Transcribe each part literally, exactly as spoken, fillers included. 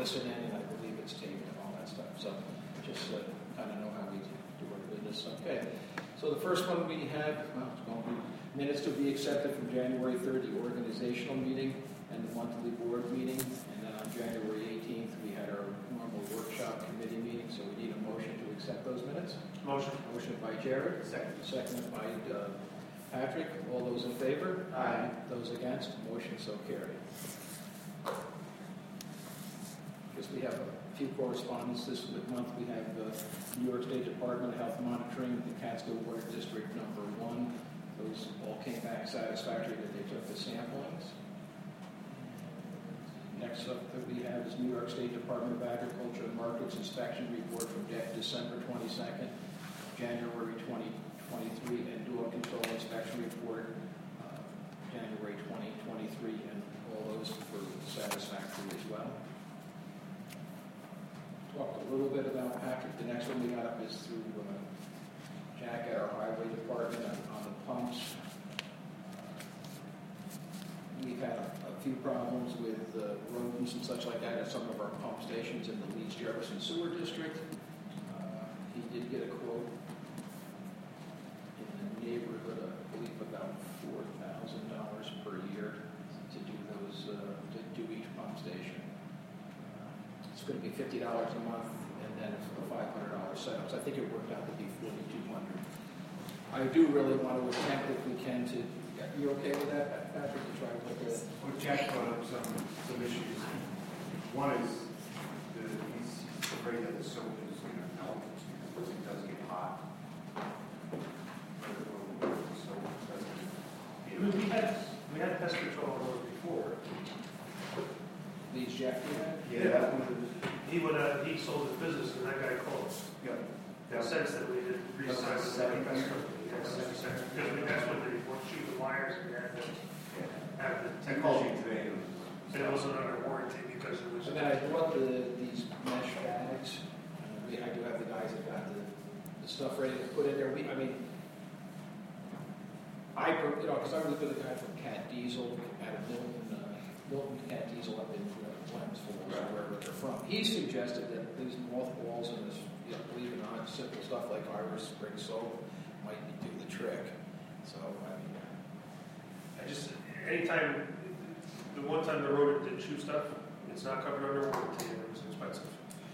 listen in, and I believe it's taped and all that stuff. So just uh, kind of know how we do our business. Okay. So the first one we have, well, it's going to be minutes to be accepted from January third, the organizational meeting and the monthly board meeting. And then on January eighteenth, we had our normal workshop committee meeting. So we need a motion to accept those minutes. Motion. Motion by Jared. Second. Seconded by uh, Patrick. All those in favor? Aye. Those against? Motion so carried. Because we have a few correspondence this month. We have the New York State Department of Health monitoring the Catskill Water District number one. Those all came back satisfactory that they took the samplings. Next up that we have is New York State Department of Agriculture and Markets inspection report from December twenty-second, January twenty twenty-three, and dog control inspection report uh, January twenty twenty-three, and all those were satisfactory as well. Talked a little bit about Patrick. The next one we got up is through uh, Jack at our highway department on, on the pumps. We've had a, a few problems with uh, rodents and such like that at some of our pump stations in the Leeds Jefferson Sewer District. Uh, he did get a quote in the neighborhood of, I believe, about four thousand dollars per year to do those, uh, to do each pump station. It's going to be fifty dollars a month, and then it's a five hundred dollars setup. So I think it worked out to be forty-two hundred dollars. I do really want to attempt, if we can, to. You okay with that, Patrick? To try to put this. Well, Jack brought up some some issues. One is the, he's afraid that the soap is going to melt because it does get hot. So I mean, we had we had pest control on those before. These Jeff you had? yeah, that one is. He would uh, he sold his business, and that guy called. Yeah. That sense that we did That's resign the the second pest year? control. Yes, that's the second. Because I mean, that's when they were shooting the wires and had to have the I called technology. you today. And it wasn't under warranty because it was. And then I brought the, these mesh bags. Uh, we, I do have the guys that got the, the stuff ready to put in there. We, I mean, I, you know, because I was with a guy from Cat Diesel out of Milton, uh, Milton Cat Diesel up in uh, Clemens Falls, or wherever they're from. He suggested that these mothballs and this, you know, believe it or not, simple stuff like Irish Spring soap might do the trick. So, I mean, I just anytime the one time the road did shoot stuff, it's not covered under warranty and it was expensive.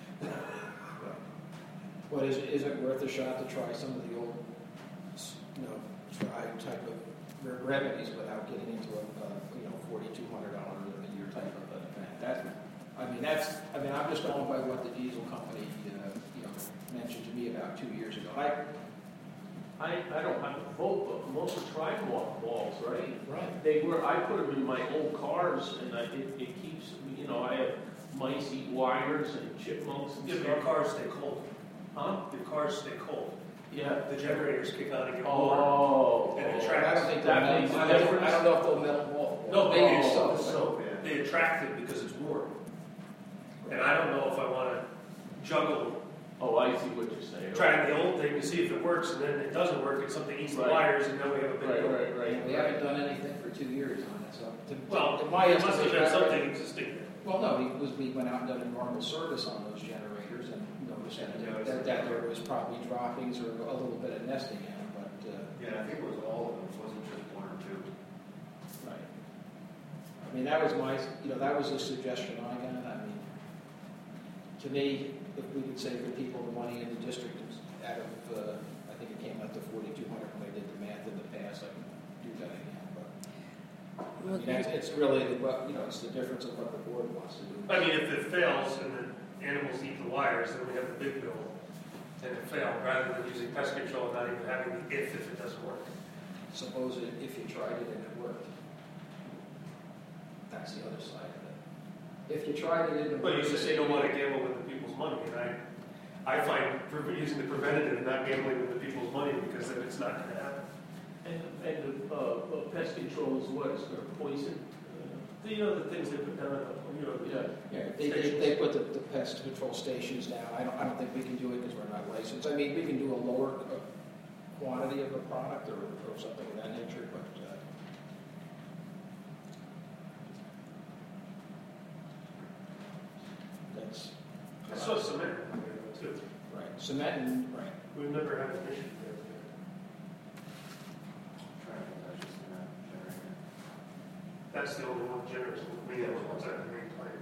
But is, is it worth a shot to try some of the old, you know, try type of remedies without getting into a, uh, you know, forty-two hundred dollars a year type of an event? That, I mean, that's, I mean, I'm just going by what the diesel company, uh, you know, mentioned to me about two years ago. I, I, I don't have a vote, but most of tried mothballs, right? right. They were, I put them in my old cars, and I, it, it keeps, you know, I have mice eat wires and chipmunks and Yeah, but stuff. your cars stay cold. Huh? Your cars stay cold. Yeah. The generators kick on and get warm. Oh. And it oh. attracts. I don't think That they'll makes melt- a I don't, difference. I don't know if they'll melt off. No, they Oh, use soap. so- So they attract it because it's warm. And I don't know if I want to juggle Oh, I see what you're saying. trying the old thing to see if it works, and then it doesn't work, and something eats the Right. wires, and then we have a big Right, deal. right, right. We haven't done anything for two years on it, so. To, Well, to my it must have been estimation, something existing there. well, no, because we went out and done a normal service on those generators and noticed that, that, that there was probably droppings or a little bit of nesting in them, but, uh, Yeah, I think it was all of them. It wasn't just one or two. right. I mean, that was my, you know, that was a suggestion I got. I mean, to me, if we could save the people the money in the district out of, uh, I think it came out to forty-two hundred when I did the math in the past, I can do that again, but. I mean, that's, it's really, the, what- you know, it's the difference of what the board wants to do. I mean, if it fails and the animals eat the wires, then we have the big bill, and it failed, rather than using pest control and not even having the if if it doesn't work. Suppose it, if you tried it and it worked. That's the other side of it. If you tried it and it But you worked. said you don't want to gamble with the people's money, and I, I find pre- using the preventative and not gambling with the people's money, because then it's not going to happen. And, and the uh, uh, pest control is what? It's going to poison? Uh, You know, the things they put down, at the- you know, yeah. Yeah, they, they, they put the, the pest control stations down. I don't, I don't think we can do it because we're not licensed. I mean, we can do a lower uh, quantity of a product or, or something of that nature, but, uh, then I saw cement in there too. Right, cement and, right. We've never had an issue there. Trying to touch this in that generator. That's the only one generous we have, ones at the main plant.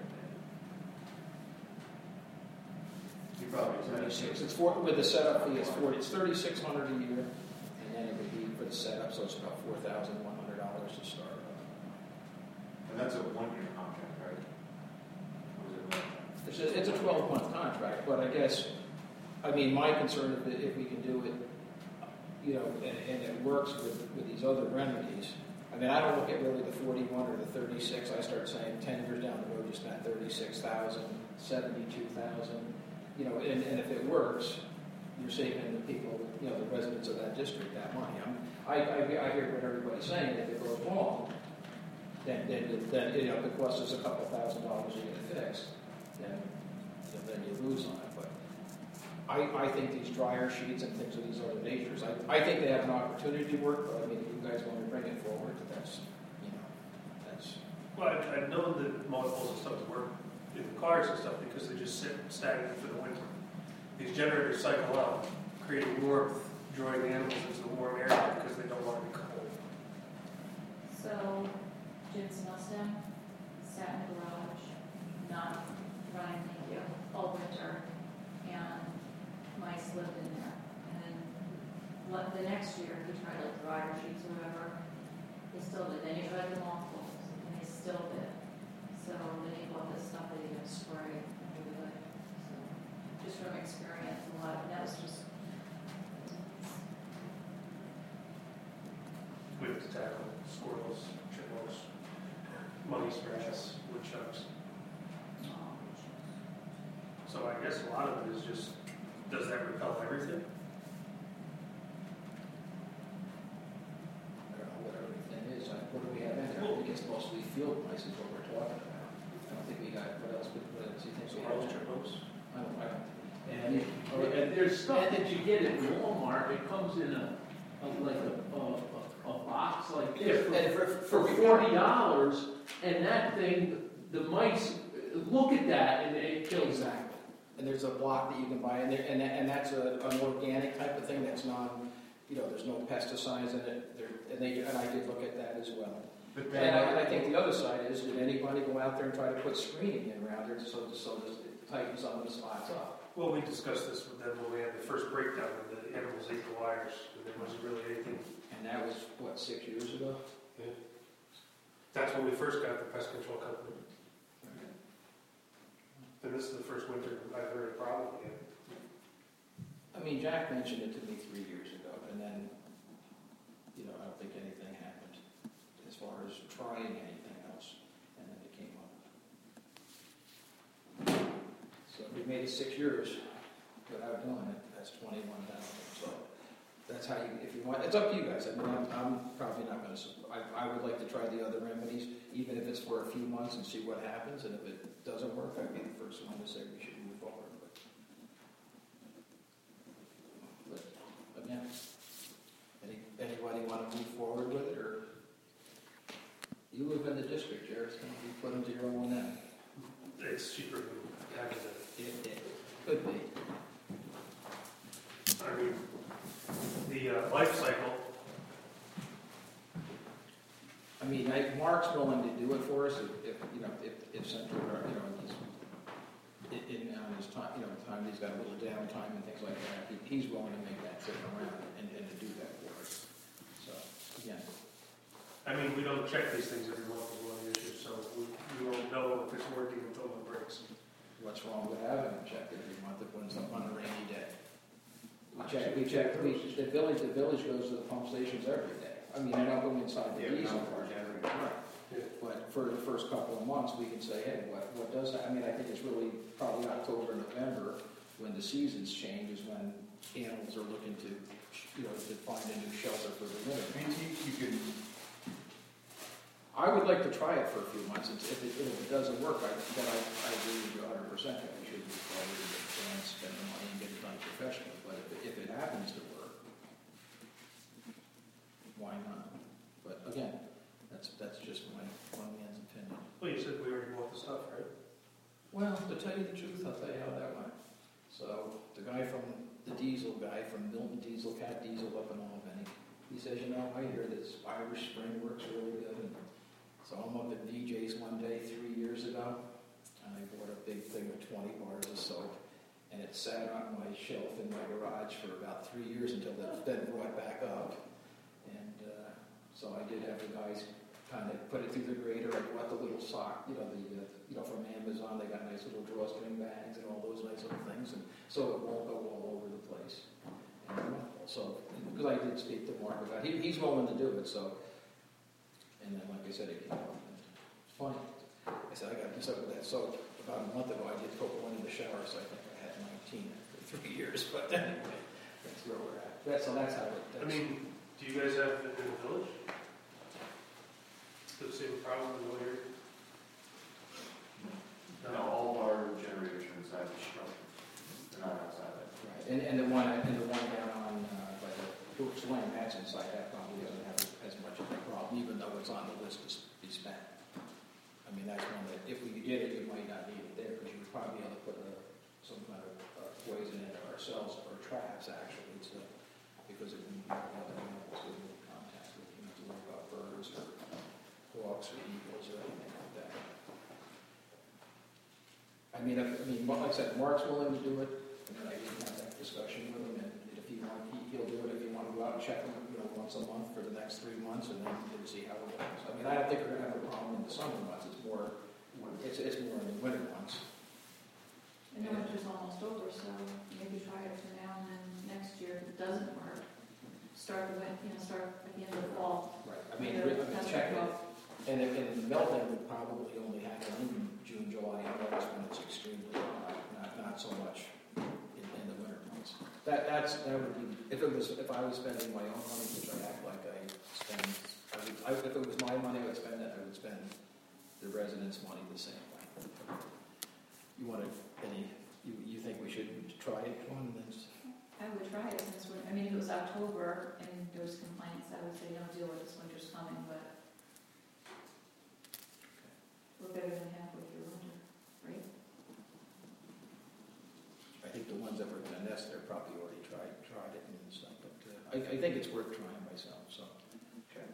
You probably said. Thirty-six, it's for, with the setup fee, it's forty, it's thirty-six hundred a year, and then it would be for the setup, so it's about four thousand one hundred dollars to start. And that's a one-year contract, right? Or is it like? It's a, it's a twelve-month contract, but I guess, I mean, my concern is that if we can do it, you know, and, and it works with, with these other remedies. I mean, I don't look at really the forty-one or the thirty-six, I start saying ten years down the road, you spent thirty-six thousand, seventy-two thousand, you know, and, and if it works, you're saving the people, you know, the residents of that district that money. I'm, I, I, I hear what everybody's saying, if it goes wrong, then, then, then, you know, if it costs us a couple thousand dollars to get it fixed, then, then you lose on it. But I, I think these dryer sheets and things of these other natures, I, I think they have an opportunity to work, but I mean, if you guys want to bring it forward, that's, you know, that's, Well, I- I've known that mothballs and stuff work in the cars and stuff because they just sit stagnant for the winter. These generators cycle out, creating warmth, drawing the animals into the warm area because they don't want to be cold. So, Jim's Mustang sat in the garage, not running, thank you, all winter, and mice lived in there. And then what, the next year, he tried like dryer sheets or whatever, they still did. Then he tried the mothballs, and they still did. So then he bought this stuff that he could spray and do it. So, just from experience, a lot, and that was just. We have to tackle squirrels, chipmunks, money sprats, woodchucks. um, So I guess a lot of it is just, does that repel everything? I don't know what everything is. I- What do we have in there? I think it's mostly field mice is what we're talking about. I don't think we got, what else, what else do you think we have? Squirrels, chipmunks. I don't, I don't. And, and there's stuff that you get at Walmart, it comes in a, a like a, a, a a box like this And for, for, for forty dollars, and that thing, the mice, look at that, and it kills them. Exactly. And there's a block that you can buy, and there, and, that, and that's a, an organic type of thing that's non, you know, there's no pesticides in it. There, and they, and I did look at that as well. But And then, I, and I think the other side is, did anybody go out there and try to put screening in around there so, so this it tightens some of the spots up? Well, we discussed this with them when we had the first breakdown of the animals ate the wires, and there wasn't really anything. And that was, what, six years ago? That's when we first got the pest control company. And this is the first winter I've heard a problem again. I mean, Jack mentioned it to me three years ago, and then, you know, I don't think anything happened as far as trying anything else, and then it came up. So we made it six years without doing it, that's twenty-one thousand, so that's how you, if you want, it's up to you guys. I mean, I'm, I'm probably not gonna, support- I, I would like to try the other remedies, even if it's for a few months and see what happens, and if it doesn't work, I'd be the first one to say we should move forward, but. But, again, any, anybody want to move forward with it, or? You live in the district, Jared, it's gonna be put into your own end. It's cheaper than having the, It, it could be. I mean, the uh, life cycle. I mean, I, Mark's willing to do it for us if, if you know, if, if Central, you know, he's, in, in on his time, you know, time he's got a little downtime and things like that, he, he's willing to make that trip around and, and to do that for us. So, again, I mean, we don't check these things every month is one of the issues, so we, we won't know if it's working until it breaks. what's wrong with having it checked every month if it's up on a rainy day? We check, we check, we, the village, the village goes to the pump stations every day. I mean, I don't go inside the yeah, diesel no, part. generator. Yeah. But for the first couple of months, we can say, hey, what, what does that, I mean, I think it's really probably October, November, when the seasons change, is when animals are looking to, you know, to find a new shelter for the winter. B T, you can, I would like to try it for a few months, and if it, if it doesn't work, I, then I, I agree with you a hundred percent that we should move forward and spend the money and get it done professionally, but if, it- if it happens to work, why not? But again, that's, that's just my one man's opinion. Well, you said we already bought the stuff, right? Well, to tell you the truth, I'll tell you how that went. So the guy from, the diesel guy from Milton Diesel, Cat Diesel up in Albany, he says, you know, I hear this Irish Spring works really good. And so I'm up at D J's one day three years ago, and I bought a big thing of twenty bars of soap, and it sat on my shelf in my garage for about three years until that then brought back up. And uh, so I did have the guys kind of put it through the grater. I bought the little sock, you know, the uh, you know from Amazon. They got nice little drawstring bags and all those nice little things, and so it won't go all over the place. And so because I did speak to Mark about it, he, he's willing to do it. So and then like I said, it came out. It's funny. I said I got this up with that soap about a month ago. I did put one in the shower, so I think I had nineteen for three years. But anyway, that's where we're at. That's so that's how it. That's, I mean, do you guys have it in the village? The same problem in the area? No, all of our generators are inside the structure. They're not outside of it. right. And and the one and the one down on uh, by the Brooks Lane, that's inside. That probably doesn't have as much of a problem, even though it's on the list to be spent. I mean, that's one that if we did it, you might not need it there because you would probably be able to put a, some kind of uh, poison in it ourselves or traps actually, to, because it wouldn't be other animals we would contact with. You have to worry about birds or hawks or eagles or anything like that. I mean, if, I mean, like I said, Mark's willing to do it, and I didn't have that discussion with him, and if he wants, he, he'll do it if you want to go out and check him, you know, once a month for the next three months, and then we'll see how it goes. I mean, I don't think we're gonna have a problem in the summer months. It's more, it's it's more in the winter months. And the winter's almost over, so maybe try it for now, and then next year, if it doesn't work, start the win, you know, start at the end of the fall. Right. I mean, I mean, check it. And if, and the meltdown would probably only happen in June, July, and August when it's extremely hot, not, not so much in, in the winter months. That, that's, that would be, if it was, if I was spending my own money, which I act like I spend, I would, I, if it was my money, I would spend it, I would spend the residents' money the same way. You want to, any, you, you think we should try it on this? I would try it since we're, I mean, if it was October and there was complaints, I would say, don't deal with this, winter's coming, but we're better than halfway through winter, right? I think the ones that were going to nest there probably already tried, tried it and stuff, but uh, I, I think it's worth trying myself, so. Okay.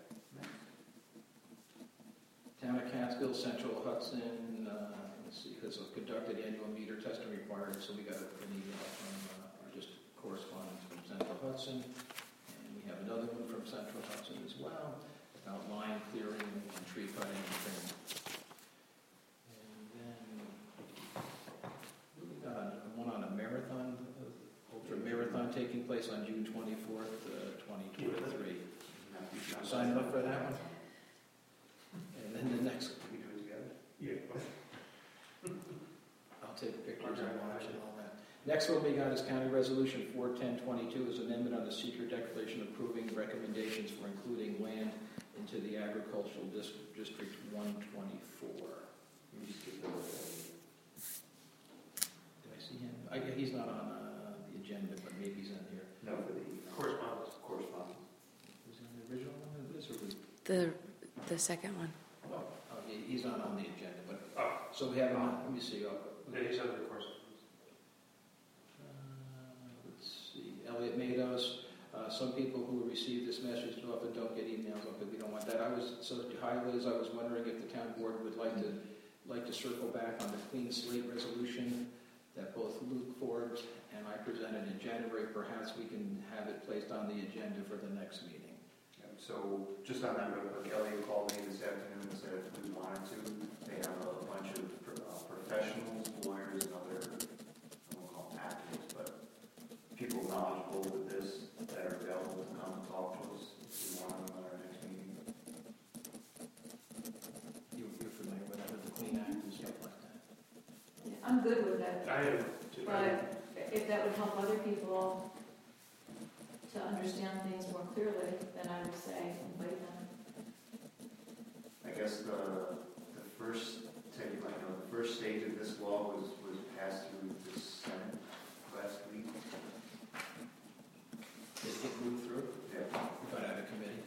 Town of Catskill, Central Hudson, uh, let's see, has conducted annual meter testing required, so we got an email from, uh, or just correspondence from Central Hudson, and we have another one from Central Hudson as well, about line clearing and tree cutting and trimming. And then, we got one on a marathon, uh, ultra marathon taking place on June twenty-fourth, uh, twenty twenty-three. Sign up for that one? And then the next, We do it together? Yeah. I'll take pictures and watch and all that. Next one we got is County Resolution four ten twenty-two, is amendment on the secret declaration approving recommendations for including land into the agricultural dis- district one twenty-four. Let me just get the, did I see him? I, he's not on uh, the agenda, but maybe he's in here. No, for the Correspondence. correspondence. Was he on the original one of this, or was? The the second one. Oh, oh, he- he's not on the agenda, but, Oh, so we have him on, let me see. uh, yeah, he's under correspondence. Uh, let's see, Elliot Mados. Uh, some people who receive this message often don't get emails, but we don't want that. I was, so hi Liz, I was wondering if the town board would like to, like to circle back on the clean slate resolution that both Luke Forbes and I presented in January. Perhaps we can have it placed on the agenda for the next meeting. Yeah, so just on that real quick, Elliot called me this afternoon and said if we wanted to, they have a bunch of uh, professionals, lawyers, and other, I won't call them actors, but people knowledgeable with this that are available to come and talk to us if we want them at our next meeting. You, you're familiar with that, with the Clean Act and stuff like that? Yeah, I'm good with that, I am, too. but if that would help other people to understand things more clearly, then I would say invite them. I guess the, the first, take, like, you know, the first stage of this law was, was passed through the Senate last week. Did it move through? Yeah. Got out of committee.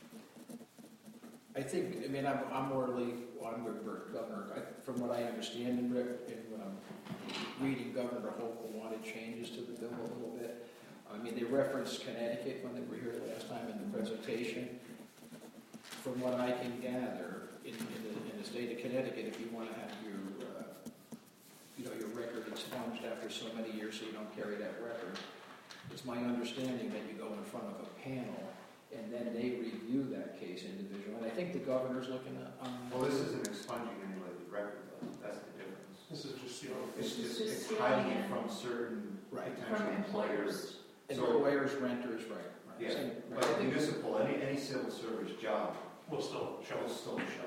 I think, I mean, I'm, I'm morally, well, I'm with Governor, I, from what I understand and re- and what I'm reading, Governor Governor Hochul wanted changes to the bill a little bit. I mean, they referenced Connecticut when they were here last time in the presentation. From what I can gather, in, in, the, in the state of Connecticut, if you want to have your, uh, you know, your record expunged after so many years so you don't carry that record, it's my understanding that you go in front of a panel and then they review that case individually. And I think the governor's looking at. Um, Well, this isn't expunging any of the record, though. That's the difference. This is just, you know, It's It's just, just it's stealing hiding it. it from certain Right. potential From employers. And So- lawyers, renters, right. right. Yeah, Same- right. but municipal, any, any civil service job will still show will us. still show.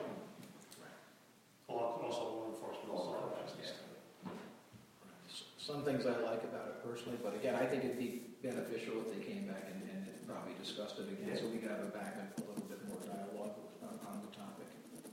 Also, law enforcement. Law also. enforcement, Some things I like about it personally, but again, I think it'd be beneficial if they came back and, and probably discussed it again, so we could have a back and a little bit more dialogue on, on the topic.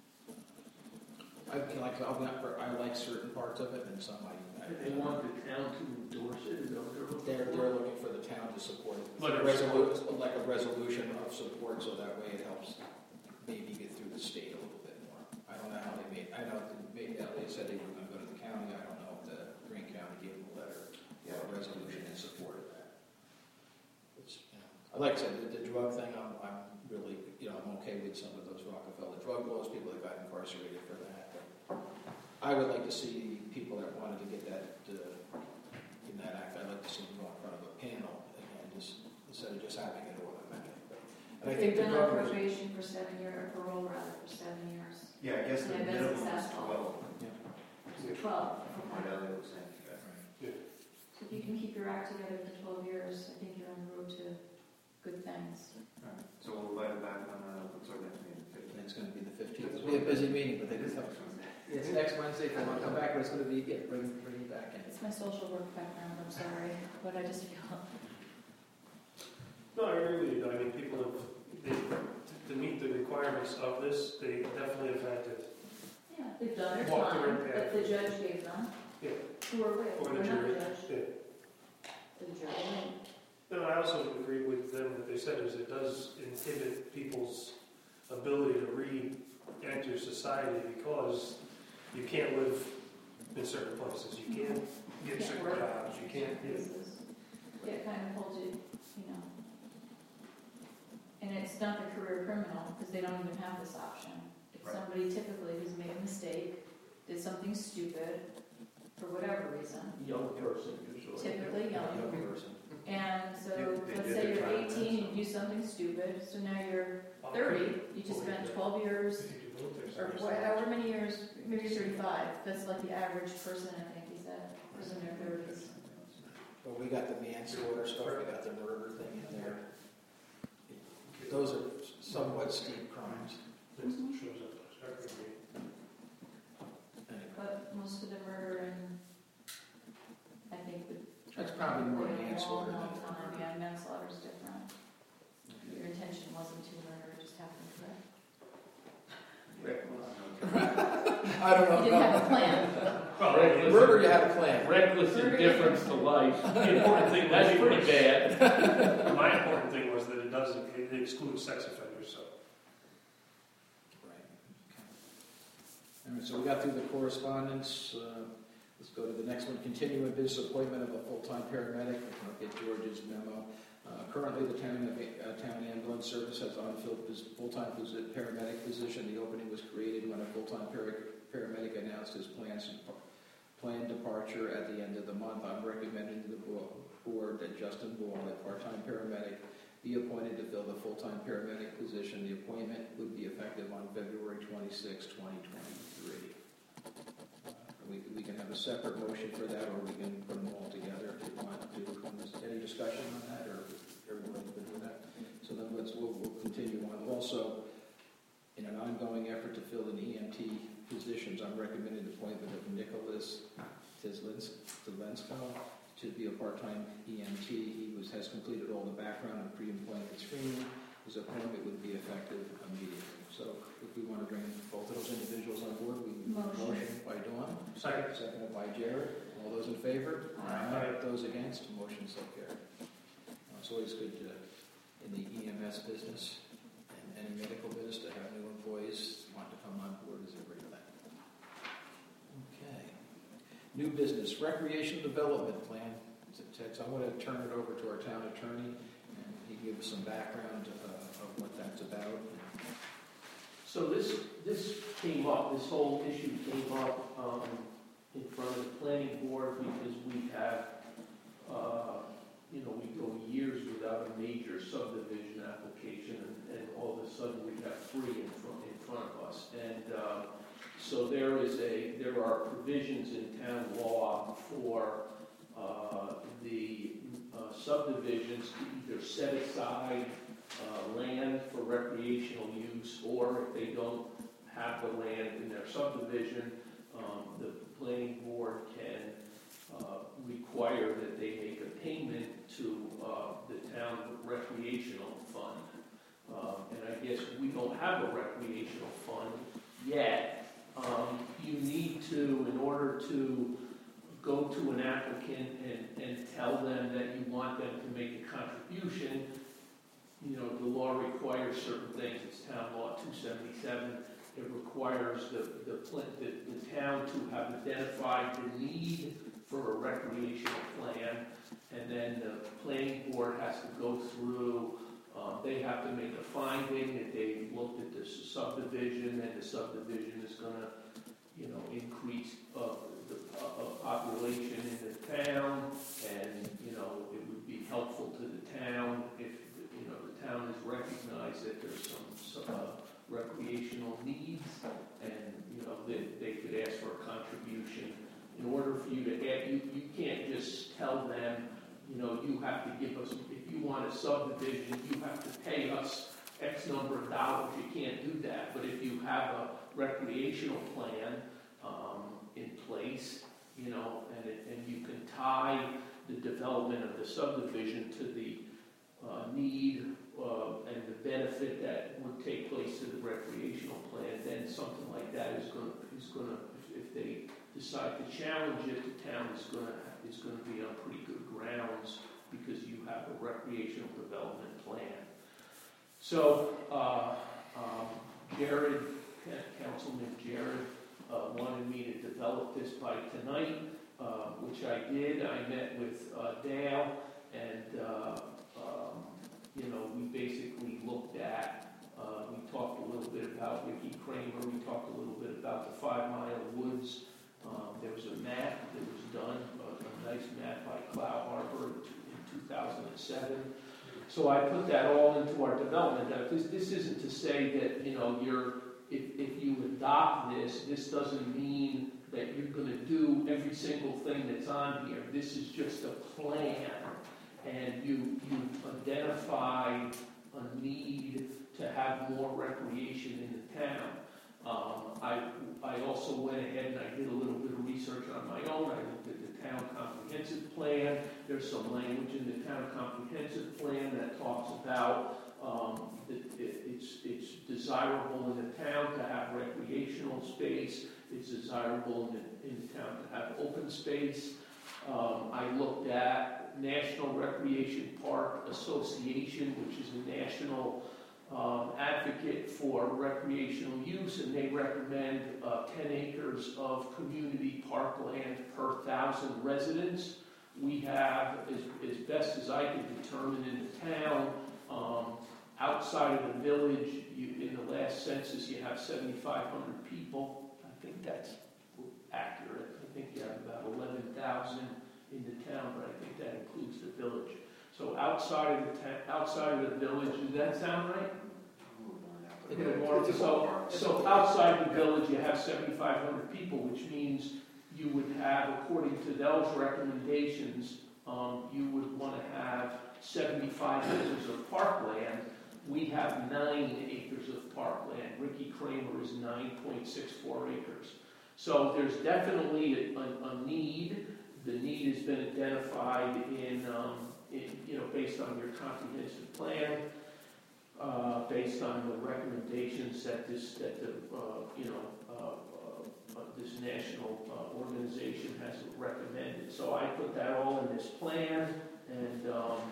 I like, I'll not, I like certain parts of it, and some I. I They want the town to endorse it, is that what they're looking They're, for? they're looking for the town to support it. Letter of Resolu- Like a resolution of support, so that way it helps maybe get through the state a little bit more. I don't know how they made, I know they made, they said they were gonna go to the county, I don't know if the Green County gave them a letter, yeah, a resolution in support of that. It's, you know, like I said, the, the drug thing, I'm, I'm really, you know, I'm okay with some of those Rockefeller drug laws, people that got incarcerated for that. But I would like to see people that wanted to get that, uh, in that act, I'd like to see them go in front of a panel, again, just, instead of just having it automatic. And I think They've the been on governor's, probation for seven years, or parole rather, for seven years. Yeah, I guess the Yeah, that's minimum is successful. twelve. Twelve. From what Elliot was saying. So if you can keep your act together for twelve years, I think you're on the road to good things. Alright, so we'll invite it back on, uh, what's our next meeting? and it's gonna be the fifteenth, it'll be a busy meeting, but they just have, it's next Wednesday, if you want to come back, but it's gonna be, yeah, bring, bring it back in. It's my social work background, I'm sorry, but I just feel, No, I agree with you. I mean, people have, they, to meet the requirements of this, they definitely have had to, yeah, they've done their Walk the time, right path. that the judge gave them. Yeah. Who are with, Or the we're not jury. the judge, yeah. the jury. No, I also agree with them that they said is it does inhibit people's ability to re-enter society because you can't live in certain places. You can't get Can't certain work. jobs. You can't, yeah. Places. It kind of holds you, you know. And it's not the career criminal, because they don't even have this option. If Right. somebody typically who's made a mistake, did something stupid, for whatever reason, Young person, usually. typically young, Young person. and so, They- they let's did say their you're time, eighteen, so- and you do something stupid, so now you're thirty, you just spent twelve years, If you do military or service. wha- however many years, maybe you're thirty-five, that's like the average person, I think, he said, was in their thirties. But we got the manslaughter stuff, we got the murder thing in there. Those are somewhat steep crimes. It shows up. I agree. Anyway, But most of the murder and, I think the. That's probably more They have a manslaughter long, long than time, murder. yeah, manslaughter's different. Your intention wasn't to murder, it just happened, correct? I don't You know. didn't have a plan. Well, Reckless- Murder, you had a plan. Reckless Murder- indifference to life. the important thing was That's it pretty was- bad. My important thing was that it doesn't, it excludes sex offenders, so. Right. All right, so we got through the correspondence. Uh, Let's go to the next one. Continuing business appointment of a full-time paramedic. I'll get George's memo. Uh, Currently, the town of, uh, town ambulance service has unfilled pos- full-time posi- paramedic position. The opening was created when a full-time para- paramedic announced his plans and par- planned departure at the end of the month. I'm recommending to the bo- board that Justin Ball, a part-time paramedic, be appointed to fill the full-time paramedic position. The appointment would be effective on February twenty-sixth, twenty twenty-three. We, we can have a separate motion for that, or we can put them all together if you want to. Any discussion on that, or everybody good with that? So then let's, we'll, we'll continue on. Also, in an ongoing effort to fill an E M T positions, I'm recommending the appointment of Nicholas Tizlensko to be a part-time E M T. He was, has completed all the background and pre-employment screening. His appointment would be effective immediately. So if we want to bring both of those individuals on board, we Motion. motion by Dawn, Second. seconded by Jared. All those in favor? Aye. Those against? Motion so carried. Uh, It's always good to, in the E M S business and any medical business, to have new employees want to come on board is a great thing. Okay. New business, recreation development plan. Ted, so I'm going to turn it over to our town attorney, and he can give us some background uh, of what that's about. So this, this came up, this whole issue came up um, in front of the planning board because we have, uh, you know, we go years without a major subdivision application, and, and all of a sudden we have three in front, in front of us. And uh, so there is a, there are provisions in town law for uh, the uh, subdivisions to either set aside uh, land for recreational use, or if they don't have the land in their subdivision, um, the planning board can uh, require that they make a payment to uh, the town recreational fund. Um, and I guess we don't have a recreational fund yet. Um, you need to, in order to go to an applicant and, and tell them that you want them to make a contribution, you know, the law requires certain things. It's town law two seventy-seven. It requires the, the, the, the town to have identified the need for a recreational plan, and then the planning board has to go through, uh, they have to make a finding that they looked at the subdivision, and the subdivision is going to, you know, increase uh, the uh, population in the town, and, you know, it would be helpful to the town if, you know, the town has recognized that there's some, some uh, recreational needs, and, you know, they, they could ask for a contribution. In order for you to add, you, you can't just tell them, you know, you have to give us, if you want a subdivision, you have to pay us X number of dollars. You can't do that. But if you have a recreational plan um, in place, you know, and, it, and you can tie the development of the subdivision to the uh, need uh, and the benefit that would take place to the recreational plan, then something like that is going to, is going to, if, if they decide to challenge it, the town is going to is going to be on pretty good grounds because you have a recreational development plan. So uh, um, Jared, Councilman Jared, uh, wanted me to develop this by tonight, uh, which I did. I met with uh, Dale, and uh, um, you know, we basically looked at. Uh, we talked a little bit about Ricky Kramer. We talked a little bit about the Five Mile Woods. Um, there was a map that was done, a, a nice map by Cloud Harbor in two thousand seven. So I put that all into our development. Now, this, this isn't to say that, you know, you're, if, if you adopt this, this doesn't mean that you're going to do every single thing that's on here. This is just a plan, and you, you identify a need to have more recreation in the town. Um, I, I also went ahead and I did a little bit of research on my own. I looked at the town comprehensive plan. There's some language in the town comprehensive plan that talks about um, that it, it's, it's desirable in the town to have recreational space. It's desirable in the, in the town to have open space. Um, I looked at National Recreation Park Association, which is a national Um, advocate for recreational use, and they recommend uh, ten acres of community parkland per thousand residents. We have, as, as best as I can determine in the town, um, outside of the village, you, in the last census you have seventy-five hundred people. I think that's accurate. I think you have about eleven thousand in the town, but I think that includes the village. So outside of the ta- outside of the village, does that sound right? So, so outside the village, you have seventy-five hundred people, which means you would have, according to those recommendations, um, you would want to have seventy-five acres of parkland. We have nine acres of parkland. Ricky Kramer is nine point six four acres. So there's definitely a, a, a need. The need has been identified in, um, in, you know, based on your comprehensive plan. Uh, based on the recommendations that this, that the, uh, you know, uh, uh, this national uh, organization has recommended. So I put that all in this plan, and um,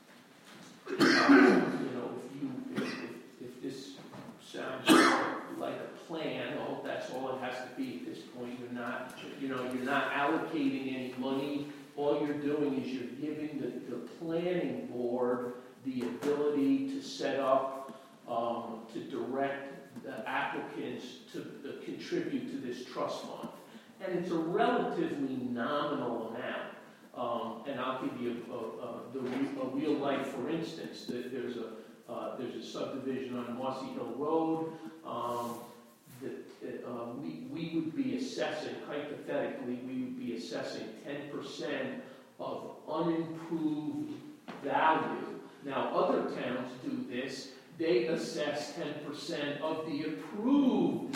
you know, if you, if, if, if this sounds like a plan, oh, that's all it has to be at this point. You're not, you're know, you're not allocating any money. All you're doing is you're giving the, the planning board the ability to set up, um, to direct the applicants to uh, contribute to this trust fund. And it's a relatively nominal amount. Um, and I'll give you a, a, a, the re- a real life, for instance, that there's a uh, there's a subdivision on Mossy Hill Road um, that uh, we we would be assessing, hypothetically, we would be assessing ten percent of unimproved value. Now, other towns do this; they assess ten percent of the approved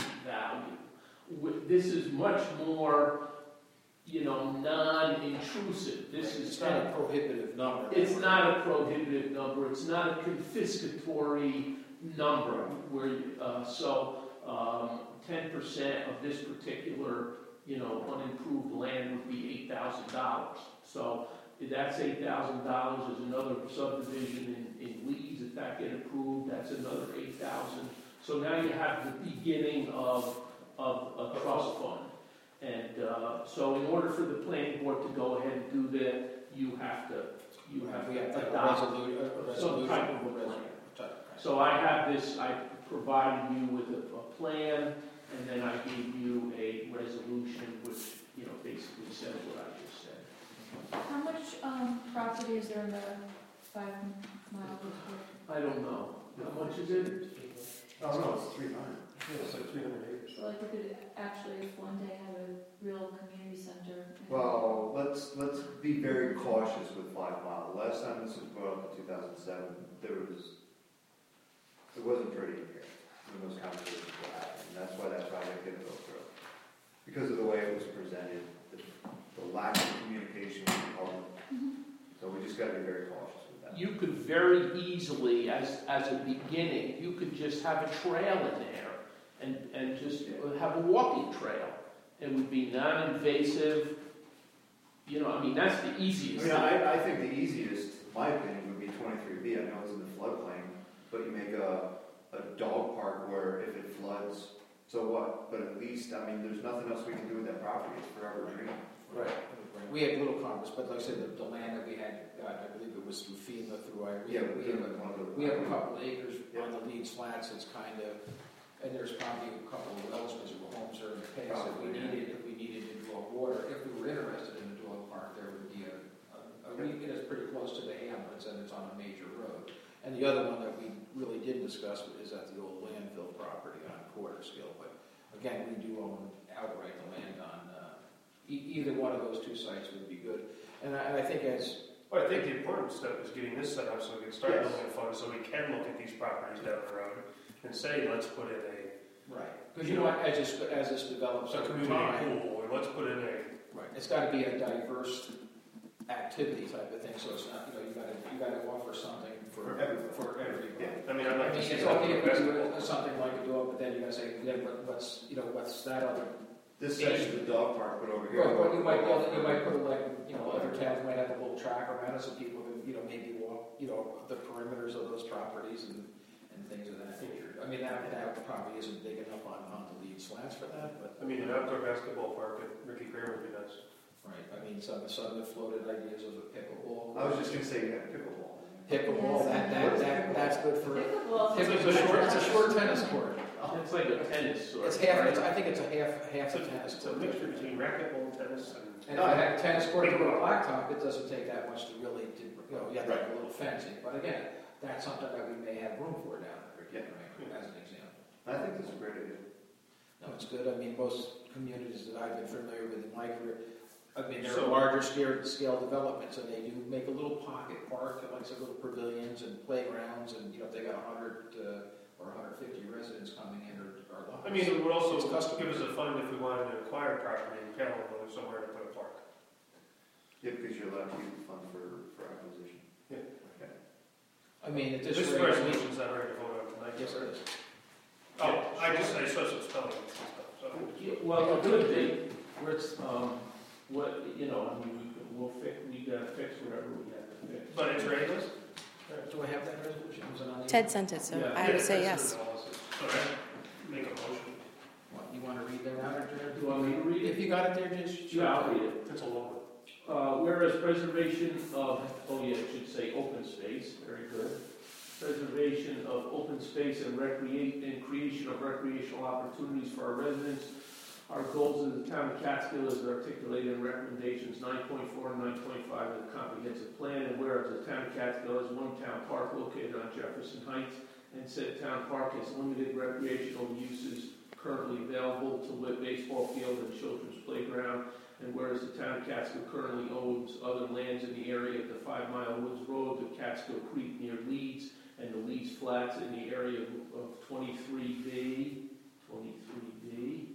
value. This is much more, you know, non-intrusive. This is It's not a prohibitive number. It's not a prohibitive number. It's not a confiscatory number. Where uh, so um, ten percent of this particular, you know, unimproved land would be eight thousand dollars. So if that's eight thousand dollars. There's another subdivision in, in Leeds. If that get approved, that's another eight thousand. So now you have the beginning of of a trust fund. And uh, so in order for the planning board to go ahead and do that, you have to, you have We have to to adopt resolu- a some resolution. type of a plan. So I have this, I provided you with a, a plan, and then I gave you a resolution which, you know, basically says what I just said. How much, um, property is there in the five mile district? I don't know. How much is it? Oh, no, it's three hundred. Yeah, it's like three hundred acres. So like we could actually, if one day, have a real community center. and- Well, let's, let's be very cautious with Five Mile. The last time this was brought up in two thousand seven, there was, it wasn't pretty in here when those conversations were happening. And that's why that project didn't go through. Because of the way it was presented, the, the lack of communication with the public. Mhm. So we just gotta be very cautious with that. You could very easily, as, as a beginning, you could just have a trail in there and, and just have a walking trail. It would be non-invasive, you know, I mean, that's the I easiest. mean, I, I think the easiest, in my opinion, would be twenty-three B. I know it's in the floodplain, but you make a, a dog park where if it floods, so what? But at least, I mean, there's nothing else we can do with that property. It's forever green. Right. We had little converse, but like I said, the, the land that we had, got, I believe it was through FEMA, through I, we Yeah, have, we have, a, one of the. we have a couple acres Yeah. on the Leeds Flats. It's kind of, and there's probably a couple of wells because there were homes there in the past. If we Probably, yeah. needed, if we needed to draw water, if we were interested in a dog park, there would be a, a, a we, it is pretty close to the hamlets and it's on a major road. And the other one that we really didn't discuss is at the old landfill property on Porterskill. But again, we do own outright the land on, uh, e- either one of those two sites would be good. And I, and I think as, Well, I think the important step is getting this set up so we can start Yes. building a fund, so we can look at these properties down the road and say, let's put in a, right, because you know what, as this, as this develops a over community time, pool, or let's put in a, right, it's got to be a diverse activity type of thing. So it's not, you know, you got to you got to offer something for For everyone. For everybody. Yeah. I mean, I'd I like mean, to see it's that okay if investment. you do something like a dog, but then you got to say, yeah, what, what's you know what's that other? This section of the dog park, but over here. Right, but you might be able to, you might put like you know other towns might have a little track around it so people can you know maybe walk you know the perimeters of those properties and, and things of that nature. I mean that that probably isn't big enough on, on the Leeds Flats for that, but I mean, an outdoor basketball park at Ricky Kramer would be nice. right. I mean some some have floated ideas of a pickleball. I was just gonna say, you got pickleball. Pickleball, that, that, that, that's good for, Pickleball. it's a short, it's a short tennis court. It's like a tennis sort It's of, half, right? it's, I think it's a half, half It's a a, tennis it's a court. mixture between racquetball and tennis and. And if you have a tennis court with a blacktop, it doesn't take that much to really, do- you know, you have like a little fencing. But again, that's something that we may have room for down there, Yeah. right, as an example. I think this is a great idea. No, it's good. I mean, most communities that I've been familiar with in my career, I mean, they're So- larger scale, scale developments, and they do make a little pocket park, like some little pavilions and playgrounds, and, you know, if they got a hundred, uh, or a hundred fifty residents coming in or, or lots. I mean, it would also It's custom. give us a fund if we wanted to acquire property in Calhoun or somewhere to put a park. Yeah, because you're allowed to use the fund for, for acquisition. I mean, at this This rate, we- resolution's not ready to vote on tonight. yes, it is. Oh, I just, I saw some spelling and stuff, so. Yeah, well, it could be, where it's, um, what, you know, I mean, we could, we'll fix, we gotta fix whatever we have to fix. But it's ready, Liz? Do I have that resolution? Was it on the? Ted sent it, so Yeah. I would say that's yes. good analysis. Okay, make a motion. What, you want to to read that out, or Jared? Do you want me to read If it? you got it there, just. Yeah, I'll read it. That's a long one. Uh, whereas preservation of, oh yeah, it should say open space, very good. Preservation of open space and recreate, and creation of recreational opportunities for our residents. Our goals of the town of Catskill is articulated in recommendations nine point four and nine point five of the comprehensive plan. And whereas the town of Catskill is one town park located on Jefferson Heights, and said town park has limited recreational uses currently available to wit baseball field and children's playground. And whereas the town of Catskill currently owns other lands in the area of the Five Mile Woods Road, the Catskill Creek near Leeds, and the Leeds Flats in the area of twenty-three B, twenty-three B.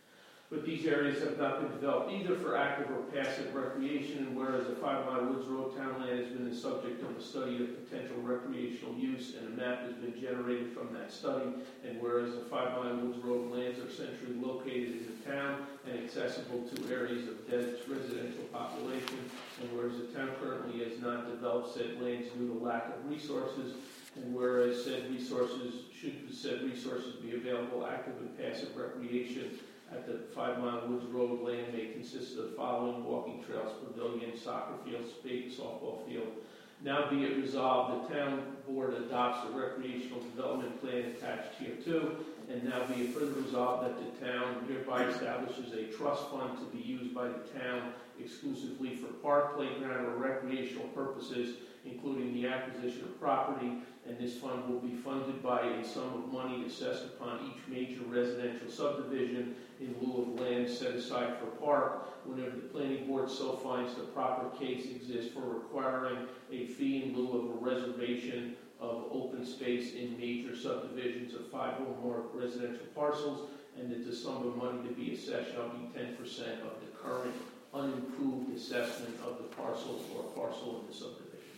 But these areas have not been developed either for active or passive recreation, and whereas the Five Mile Woods Road town land has been the subject of a study of potential recreational use, and a map has been generated from that study, and whereas the Five Mile Woods Road lands are centrally located in the town and accessible to areas of dense residential population, and whereas the town currently has not developed said lands due to lack of resources, and whereas said resources, should said resources be available, active and passive recreation at the Five Mile Woods Road land may consist of the following: walking trails, pavilion, soccer field, spade, softball field. Now be it resolved, the town board adopts the recreational development plan attached here too, and now be it further resolved that the town hereby establishes a trust fund to be used by the town exclusively for park, playground, or recreational purposes, including the acquisition of property, and this fund will be funded by a sum of money assessed upon each major residential subdivision in lieu of land set aside for park, whenever the planning board so finds the proper case exists for requiring a fee in lieu of a reservation of open space in major subdivisions of five or more residential parcels, and that the sum of money to be assessed shall be ten percent of the current unimproved assessment of the parcel or parcel in the subdivision.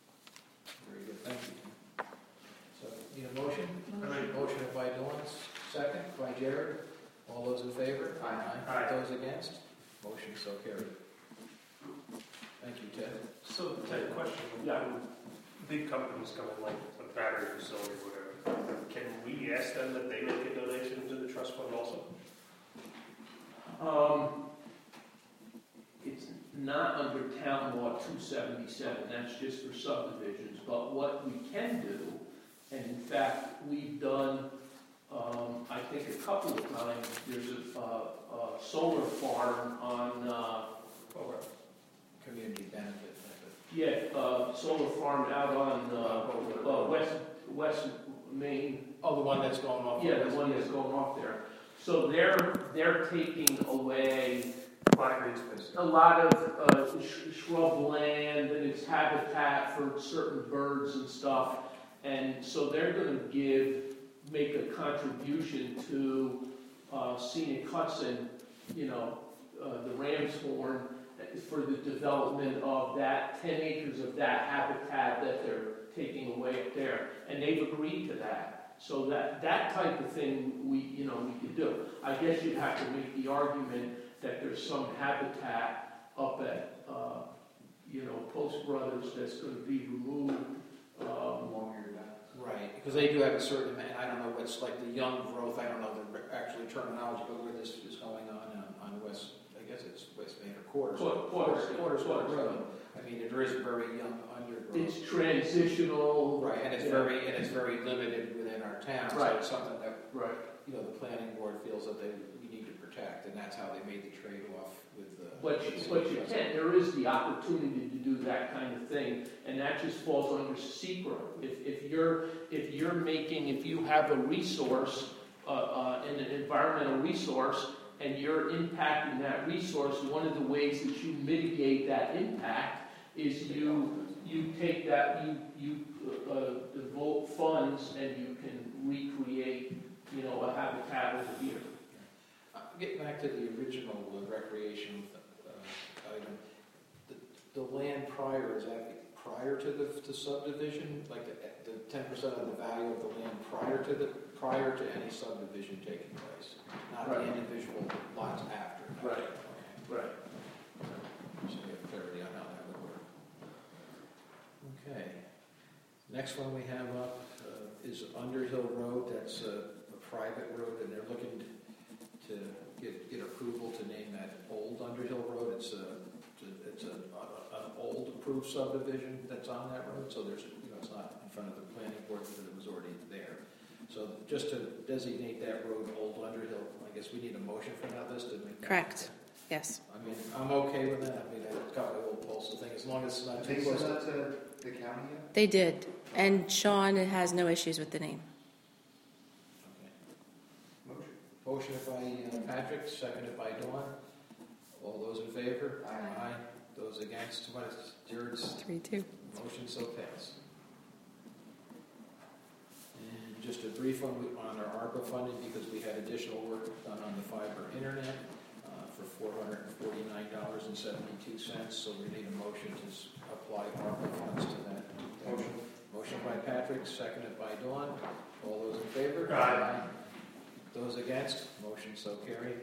Very good, thank you. So, need a motion? Motion. Motion by Dawn, second by Jared. All those in favor? Aye. Aye. Those against? Motion so carried. Thank you, Ted. So, Ted, question. Yeah. Big companies come in, like a battery facility, whatever. Can we ask them that they make a donation to the trust fund also? Um, it's not under town law two seventy-seven, that's just for subdivisions, but what we can do, and in fact, we've done, um, I think a couple of times, there's a, uh, a solar farm on, uh, Over. Community benefit method. yeah, uh, solar farm out on, uh, uh, west, west Main. Oh, the one that's going off? Yeah, the one that's going off there. So they're, they're taking away Black green space. a lot of uh, sh- shrub land, and it's habitat for certain birds and stuff. And so they're going to give, make a contribution to uh, Scenic Hudson, you know, uh, the Ram's Horn, for the development of that ten acres of that habitat that they're taking away up there. And they've agreed to that. So that, that type of thing we, you know, we could do. I guess you'd have to make the argument that there's some habitat up at, uh, you know, Post Brothers that's going to be removed. Um, Right, because they do have a certain amount, I don't know what's like the young growth, I don't know the actual terminology, but where this is going on, on, on West, I guess it's West Main or Quarters. Quarters, Quarters, Quarters Quarters. Road. I mean, there is very young undergrowth. It's transitional. Right, and it's Yeah. very, and it's very limited within our town. So Right. it's something that, Right. you know, the planning board feels that they, we need to protect, and that's how they made the trade-off with the. But you, but you can, there is the opportunity to do that kind of thing, and that just falls under secret. If, if you're, if you're making, if you have a resource, uh, uh, an environmental resource, and you're impacting that resource, one of the ways that you mitigate that impact is you, you take that, you, you, uh, devote funds, and you can recreate, you know, a habitat over here. Uh, Getting back to the original uh, recreation uh, item, the, the land prior, is that prior to the, the subdivision? Like the, the ten percent of the value of the land prior to the, prior to any subdivision taking place? Not the Right. individual lots after? Right. Okay. Right. So we have clarity on how that would work. Okay. Next one we have up uh, is Underhill Road. That's a, a private road, and they're looking to get, get approval to name that Old Underhill Road. It's a, it's a, a- an old approved subdivision that's on that road, so there's, you know, it's not in front of the planning board, but it was already there. So just to designate that road Old Underhill, I guess we need a motion for that list to make that. Correct. Yes. I mean, I'm okay with that. I mean, I've got my little postal thing, as long as it's not too They close sent to. that to the county yet? They did. And Sean has no issues with the name. Okay. Motion. Motion by uh, Patrick, seconded by Dawn. All those in favor? Aye. Aye. Those against, what is Jared's Three, two. motion so passed. And just a brief one on our ARPA funding, because we had additional work done on the fiber internet uh, for four hundred forty-nine dollars and seventy-two cents, so we need a motion to s- apply ARPA funds to that. Motion. Motion by Patrick, seconded by Dawn. All those in favor? Aye. Those against? Motion so carried.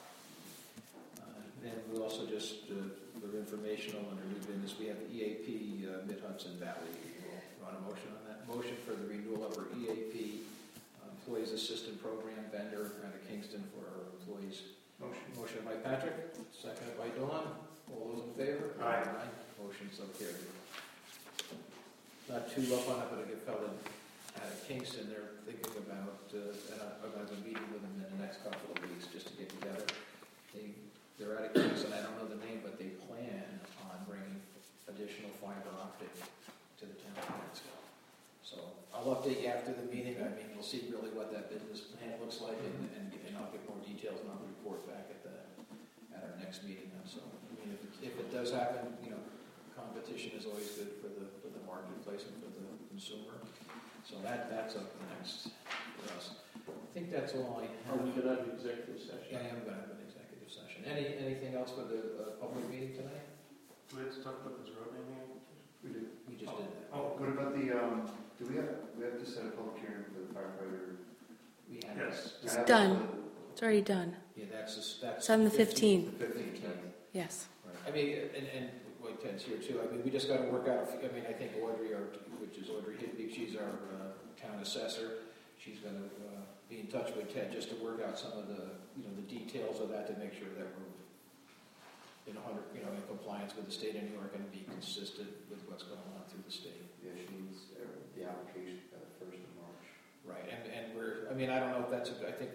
Uh, Then we also just, uh, for informational under new business, we have E A P uh, Mid-Hudson Valley. We'll run a motion on that. Motion for the renewal of our E A P uh, Employees Assistant Program vendor out of Kingston for our employees. Motion. Motion by Patrick, seconded by Dawn. All those in favor? Aye. Motion so carried. Not too up on it, but a fellow out of Kingston, they're thinking about, uh, and I- I'm going to be meeting with them in the next couple of weeks just to get together. They, they're out of Kingston, I don't know the name, but they plan on bringing additional fiber optic to the town of Catskill. So I'll update you after the meeting. I mean, you'll see really what that business plan looks like, and, and, and I'll get more details and I'll report back at the, at our next meeting. And so, I mean, if it, if it does happen, you know, competition is always good for the, for the marketplace and for the consumer. So that, that's up next for us. I think that's all I Are have. we going to have an executive session? Yeah, I am going to have an executive session. Any, anything else for the uh, public meeting tonight? Do we have to talk about this road naming? We did. We just did that. Oh, What about the, um, do we have, we have to set a public hearing for the firefighter? We had yes. It's done. It's already done. Yeah, that's, the- that's. It's on the fifteenth. Fifteenth. Yes. Right. I mean, and, and, well, Ted's here too. I mean, we just got to work out, I mean, I think Audrey, our, which is Audrey Hidby, she's our uh, town assessor. She's going to uh, be in touch with Ted just to work out some of the, you know, the details of that to make sure that we're in a hundred, you know, in compliance with the state of New York and be consistent with what's going on through the state. Yeah, she needs uh, the application by the first of March. Right, and, and we're, I mean, I don't know if that's, a, I think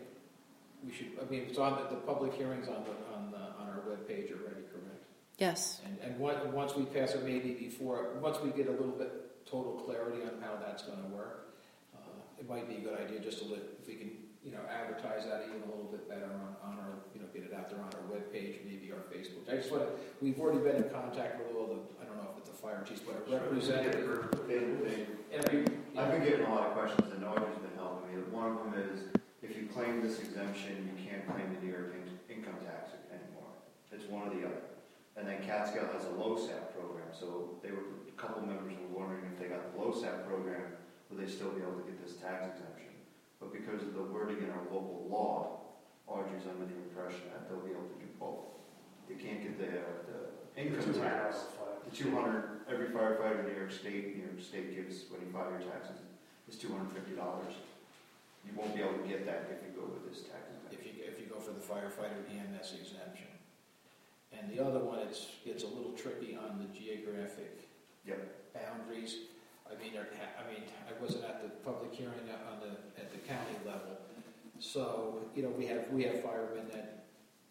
we should, I mean, it's on the, the public hearings on the, on the, on our webpage already, correct? Yes. And, and one, once we pass it, maybe before, once we get a little bit total clarity on how that's gonna work, uh, it might be a good idea just to let, if we can, you know, advertise that even a little bit better on, on our, you know, get it out there on our webpage, maybe our Facebook. I just wanna, we've already been in contact with all the, I don't know if it's the fire chiefs, but a representative. They, they, Every, I've been getting a lot of questions, and Audrey's been helping me. One of them is, if you claim this exemption, you can't claim the New York in- income tax anymore. It's one or the other. And then Catskill has a LoSAP program, so they were, a couple members were wondering if they got the LoSAP program, will they still be able to get this tax exemption? But because of the wording in our local law, Audrey's under the impression that they'll be able to do both. You can't get the, uh, the income tax. The two hundred, every firefighter in New York State, New York State gives, when you file your taxes, is two hundred fifty dollars. You won't be able to get that if you go with this tax if exemption. you, if you go for the firefighter E M S exemption. And the other one, it's, it's a little tricky on the geographic Yep. boundaries. I mean, there, I mean, I wasn't at the public hearing on the, at the county level. So, you know, we have, we have firemen that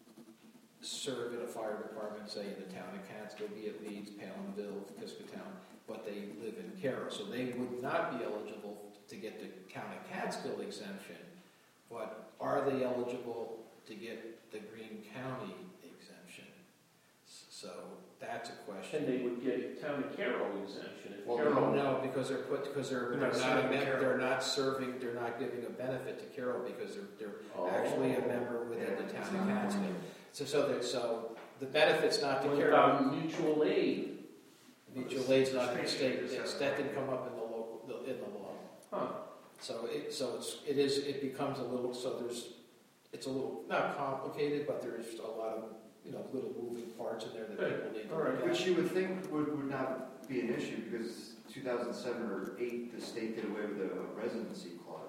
serve in a fire department, say in the town of Catskill, be it Leeds, Palinville, Piscatown, but they live in Carroll. So they would not be eligible to get the town of Catskill exemption, but are they eligible to get the Greene County exemption? So that's a question. And they would get town of Carroll exemption if Well, Carroll. No, because they're put, because they're, They're they're not not, a serving mem- Carroll. they're not serving, they're not giving a benefit to Carroll because they're, they're Oh. actually a member within the town of Catskill. So, so that, so the benefit's not to What Carroll. about mutual aid? Mutual aid's not in the state, it's, that didn't come up in the local, the- in the law. Huh. So it, so it's, it is, it becomes a little, so there's, it's a little, not complicated, but there's a lot of, you know, little moving parts in there that people need to All right. look at. Which you would think would, would not be an issue, because two thousand seven or eight, the state did away with the residency clause,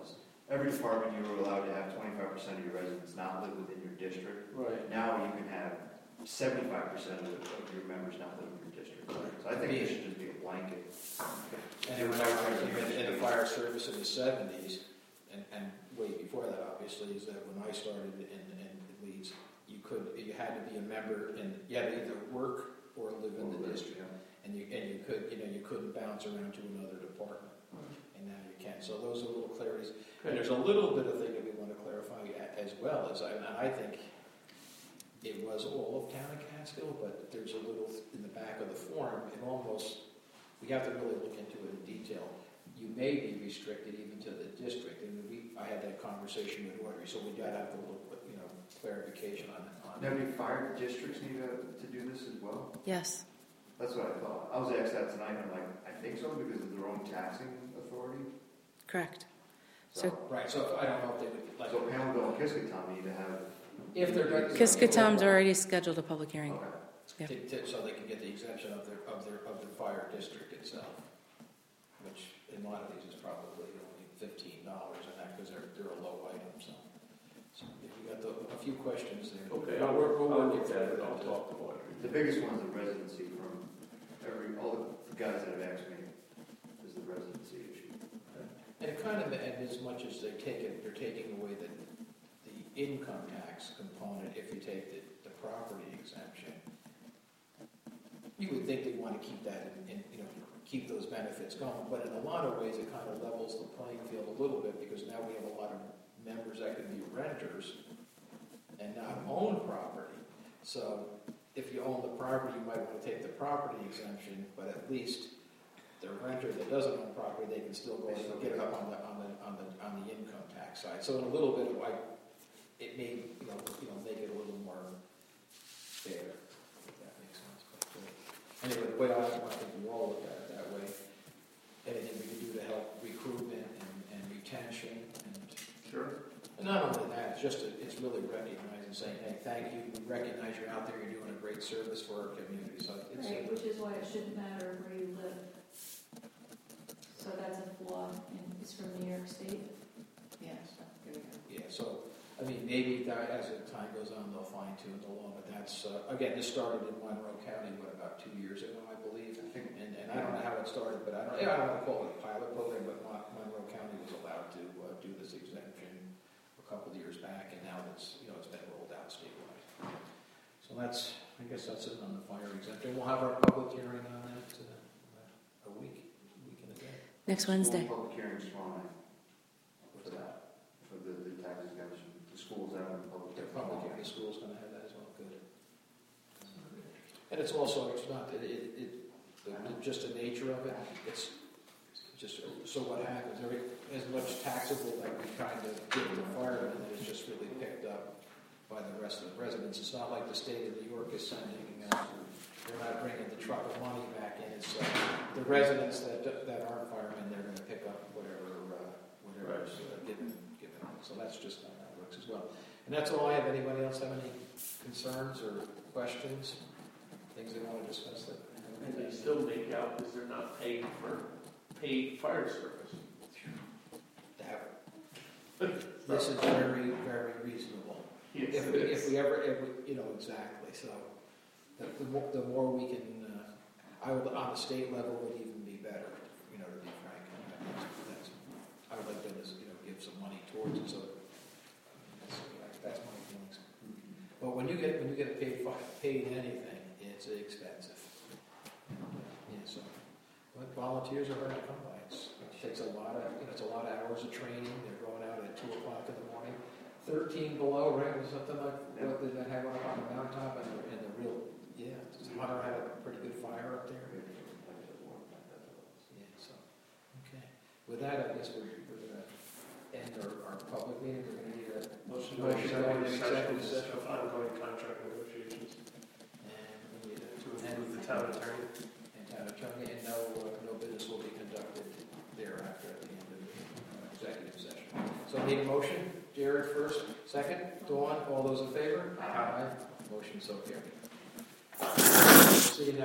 every department you were allowed to have twenty-five percent of your residents not live within your district. Right. Now you can have seventy-five percent of of your members not live in your district. So I think it should just be a blanket. And then when I was in, in the fire service in the seventies, and, and way before that, obviously, is that when I started in, in Leeds, you could, you had to be a member, and you had to either work or live in the district. And you, and you could, you know, you couldn't bounce around to another department, and now you can. So those are little clarities. And there's a little bit of thing that we want to clarify a- as well, as I, and I think it was all of town of Catskill, but there's a little in the back of the form, it almost, we have to really look into it in detail. You may be restricted even to the district, and we, I had that conversation with Audrey, so we got to have a little, you know, clarification on it. Now, do fire districts need to, to do this as well? Yes. That's what I thought. I was asked that tonight, and I'm like, I think so, because of their own taxing authority. Correct. So, Right, so I don't know if they would, like, so Hamilton and Kiskoton need to have. if they're going to. Kiskotom's already scheduled a public hearing. Okay. Yeah. To- to- So they can get the exemption of their, of their, of their fire district itself, which in a lot of these is probably only fifteen dollars and that, because they're, they're a low item, so. So if you got the, a few questions there. Okay, We'll I'll work- work, we'll I'll work get it that, through. and I'll talk to Audrey. The biggest one is the residency from every, all the guys that have asked me, is the residency issue. And it kind of, and as much as they take it, they're taking away the, the income tax component if you take the, the property exemption. You would think they'd want to keep that in, in, you know, keep those benefits going, but in a lot of ways, it kind of levels the playing field a little bit, because now we have a lot of members that could be renters and not own property. So if you own the property, you might want to take the property exemption, but at least the renter that doesn't own property, they can still go and get it up on the, on the, on the, on the income tax side. So in a little bit of like, it may, you know, you know, make it a little more fair, if that makes sense. But uh, anyway, the way I, I think we all look at it that way, anything we can do to help recruitment and, and retention, and, Sure. and not only that, it's just, a, it's really recognizing, saying, hey, thank you, we recognize you're out there, you're doing a great service for our community. So it's, Right, which is why it shouldn't matter where you live. So that's a flaw, and it's from New York State. Yes. Yeah, so, I mean, maybe that, as the time goes on, they'll fine tune the law, but that's, uh, again, this started in Monroe County, what, about two years ago, I believe? I think, And, and I don't know how it started, but I don't, yeah, I don't want to call it a pilot program, but Mon- Monroe County was allowed to uh, do this exemption a couple of years back, and now it's, you know, it's been rolled out statewide. So that's, I guess that's it on the fire exemption. We'll have our public hearing on that uh, a week, a week and a day. Next Wednesday. School public hearings tomorrow night What's that? for the, the tax exemption. The schools have a public The hearing. public hearing, the school's gonna have that as well, good. And it's also, it's not, it, it, it- the, the, just the nature of it, it's just, so what happens, every, as much taxable that we kind of give the firemen, that is just really picked up by the rest of the residents. It's not like the state of New York is sending, uh, they're not bringing the truck of money back in. It's, uh, the residents that, that aren't firemen, they're gonna pick up whatever, uh, whatever's uh, given, given. So that's just how that works as well. And that's all I have. Anybody else have any concerns or questions? Things they want to discuss that? And they still make out because they're not paying for paid fire service. That, this is very, very reasonable. Yes, If it we, is. if we ever, if we, you know, exactly, so, the, the more, the more we can, uh, I would, on the state level, would even be better, you know, to be frank. That's, that's, I would like them to, you know, give some money towards it, so, that's, that's my feelings. But when you get, when you get paid, fi- paid anything, it's expensive. Yeah, so, but volunteers are hard to come by. It's, it takes a lot of, you know, it's a lot of hours of training. They're going out at two o'clock in the morning. Thirteen below, right, or something like what did that have on on the mountaintop, and the, and the real, yeah, Hunter had a pretty good fire up there. Yeah, so, okay. With that, I guess we're, we're gonna end our, our public meeting. We're gonna need a Motion to Motion to go into executive executive session session. of ongoing contract negotiations and we need a to include the town attorney. and town attorney, and no, uh, no business will be conducted thereafter at the end of the uh, executive session. So I need a motion. Jared first, second. Dawn, all those in favor? Aye. Motion so carried. See you next